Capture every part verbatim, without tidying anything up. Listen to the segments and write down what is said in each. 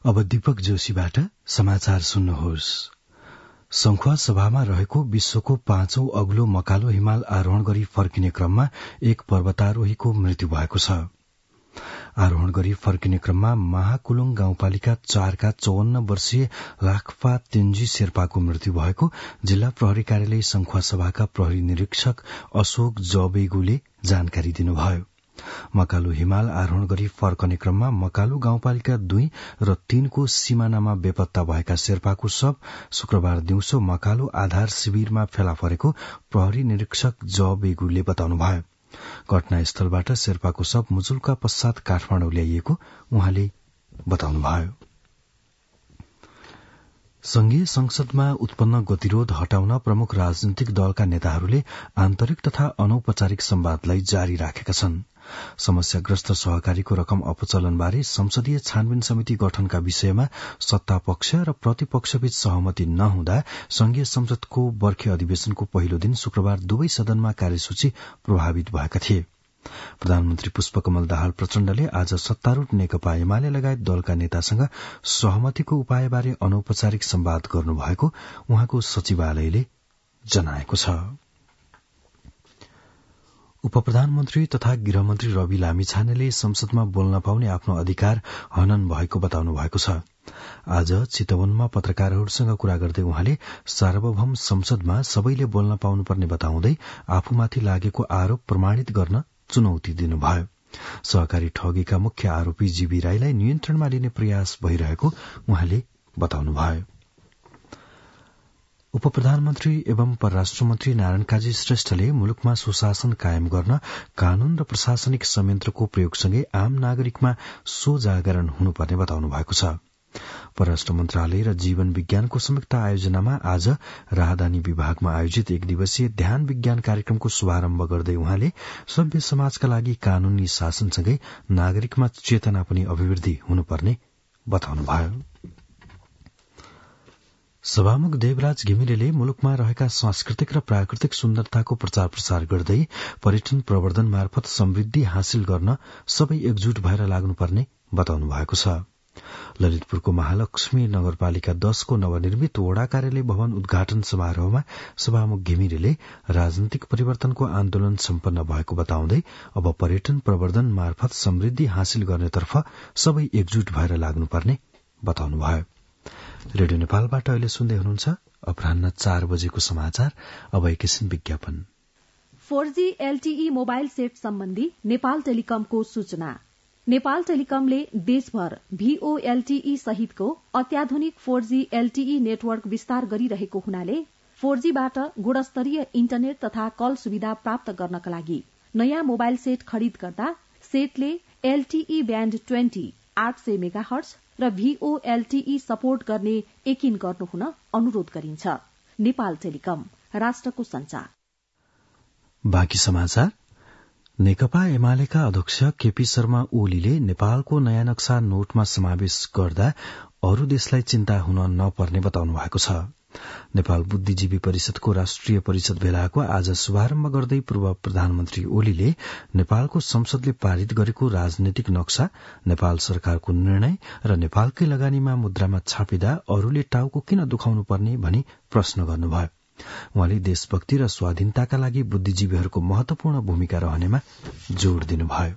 अब दीपक जोशीबाट समाचार सुन्नुहोस्। संखुवा सभामा रहेको विश्वको पाँचौं अग्लो मकालो हिमाल आरोहण गरी फर्किने क्रममा एक पर्वतारोहीको मृत्यु भएको छ। आरोहण गरी फर्किने क्रममा महाकुलुङ गाउँपालिका चारका चौवन्न वर्षीय लाखपा तेन्जी शेर्पाको मृत्यु भएको जिल्ला प्रहरी कार्यालय संखुवा सभाका प्रहरी निरीक्षक अशोक जबेगुले जानकारी दिनुभयो। मकालु हिमाल आरोहण गरी फर्कने क्रममा मकालु गाउँपालिका दुई र तीनको सिमानामा बेपत्ता भएका शेर्पाको शव शुक्रबार दिउँसो मकालु आधार शिविरमा फेला परेको प्रहरी निरीक्षक ज बेगुले बताउनुभयो। घटनास्थलबाट शेर्पाको शव मुजुल्का पश्चात काठमाडौँ ल्याइएको उहाँले बताउनुभयो। संघीय संसदमा उत्पन्न गतिरोध हटाउन प्रमुख राजनीतिक दलका नेताहरूले आन्तरिक तथा अनौपचारिक संवादलाई जारी राखेका छन्। समस्याग्रस्त सहकारीको रकम अपचलनबारे संसदीय छानबिन समिति गठनका विषयमा सत्तापक्ष र प्रतिपक्षबीच सहमति नहुँदा संघीय संसदको बर्खे अधिवेशनको पहिलो दिन शुक्रबार दुवै सदनमा कार्यसूची प्रभावित भएका थिए। प्रधानमन्त्री पुष्पकमल दाहाल प्रचण्डले आज सत्तारूढ़ नेकपा एमाले लगायत दलका नेतासँग सहमतिको उपायबारे अनौपचारिक संवाद गर्नुभएको उहाँको सचिवालयले जनाएको छ। उपप्रधानमन्त्री तथा गृहमन्त्री रवि लामिछानेले संसदमा बोल्न पाउने आफ्नो अधिकार हनन भएको बताउनु भएको छ। आज चितवनमा पत्रकारहरूसँग कुरा गर्दै उहाँले सार्वभौम संसदमा सबैले बोल्न पाउनुपर्ने बताउँदै आफूमाथि लागेको आरोप प्रमाणित गर्न चुनौती दिनुभयो। सहकारी ठगीका मुख्य आरोपी जीवी राईलाई नियन्त्रणमा लिने प्रयास भइरहेको उहाँले बताउनुभयो। उपप्रधानमन्त्री एवं परराष्ट्र मन्त्री नारायण काजी श्रेष्ठले मुलुकमा सुशासन कायम गर्न कानून र प्रशासनिक संयन्त्रको प्रयोगसँगै आम नागरिकमा सो जागरण हुनुपर्ने बताउनु भएको छ। परराष्ट्र मन्त्रालय र जीवन विज्ञानको संयुक्त आयोजनामा आज राहदानी विभागमा आयोजित एक दिवसीय ध्यान विज्ञान कार्यक्रमको शुभारम्भ गर्दै उहाँले सभ्य समाजका लागि कानूनी शासनसँगै नागरिकमा चेतना पनि अभिवृद्धि हुनुपर्ने बताउनुभयो। सभामुख देवराज घिमिरेले मुलुकमा रहेका सांस्कृतिक र प्राकृतिक सुन्दरताको प्रचार प्रसार गर्दै पर्यटन प्रवर्धन मार्फत समृद्धि हासिल गर्न सबै एकजुट भएर लाग्नुपर्ने बताउनु भएको छ। ललितपुरको महालक्ष्मी नगरपालिका दशको नवनिर्मित वडा कार्यालय भवन उद्घाटन समारोहमा सभामुख घिमिरेले राजनीतिक परिवर्तनको आन्दोलन सम्पन्न भएको बताउँदै अब पर्यटन प्रवर्धन मार्फत समृद्धि हासिल गर्नेतर्फ सबै एकजुट भएर लाग्नुपर्ने बताउनुभयो। रेडियो नेपालबाट अहिले सुन्दै हुनुहुन्छ अपराह्न चार बजेको समाचार। अब एकैछिन विज्ञापन। Four G LTE mobile set सम्बन्धी नेपाल टेलिकमको सूचना। नेपाल टेलिकमले देशभर भीओएलटीई सहितको अत्याधुनिक फोर जी एलटीई नेटवर्क विस्तार गरिरहेको हुनाले फोर जी बाट गुणस्तरीय इन्टरनेट तथा कल सुविधा प्राप्त गर्नका लागि नयाँ मोबाइल सेट खरिद गर्दा सेटले एलटीई ब्याण्ड ट्वेन्टी आठ सय मेगाहर्ज र भीओएलटीई सपोर्ट गर्ने यकिन गर्नुहुन अनुरोध गरिन्छ। नेपाल टेलिकम, राष्ट्रको संचार। बाँकी समाचार। नेकपा एमालेका अध्यक्ष केपी शर्मा ओलीले नेपालको नयाँ नक्सा नोटमा समावेश गर्दा अरू देशलाई चिन्ता हुन नपर्ने बताउनु भएको छ। नेपाल बुद्धिजीवी परिषदको राष्ट्रिय परिषद भेलाको आज शुभारम्भ गर्दै पूर्व प्रधानमन्त्री ओलीले नेपालको संसदले पारित गरेको राजनैतिक नक्सा, नेपाल सरकारको निर्णय र नेपालकै लगानीमा मुद्रामा छापिँदा अरूले टाउको किन दुखाउनु पर्ने भनी प्रश्न गर्नुभयो। उहाँले देशभक्ति र स्वाधीनताका लागि बुद्धिजीवीहरूको महत्वपूर्ण भूमिका रहनेमा जोड़ दिनुभयो।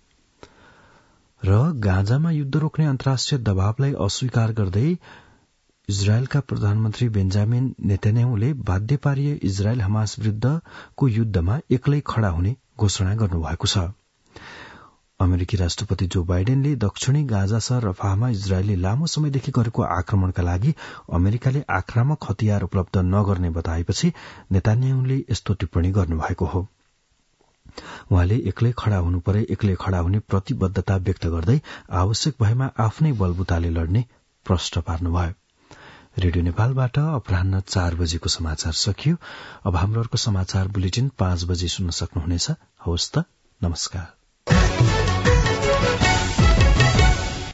र गाजामा युद्ध रोक्ने अन्तर्राष्ट्रिय दबावलाई अस्वीकार गर्दै इजरायलका प्रधानमन्त्री बेन्जामिन नेतन्याहुले बाध्य पारिए इजरायल हमास विरूद्धको युद्धमा एक्लै खड़ा हुने घोषणा गर्नुभएको छ। अमेरिकी राष्ट्रपति जो बाइडेनले दक्षिणी गाजा शहर रफाहमा इजरायलले लामो समयदेखि गरेको आक्रमणका लागि अमेरिकाले आक्रामक हतियार उपलब्ध नगर्ने बताएपछि नेतन्याहुले यस्तो टिप्पणी गर्नुभएको हो। उहाँले एक्लै खड़ा हुनु परे एक्लै खड़ा हुने प्रतिबद्धता व्यक्त गर्दै आवश्यक भएमा आफ्नै बलबुताले लड्ने प्रश्न पार्नुभयो। रेडियो नेपालबाट अपराह्न चार बजेको समाचार सकियो। अब हाम्रो अर्को समाचार बुलेटिन पाँच बजे सुन्न सक्नुहुनेछ। हवस् त, नमस्कार।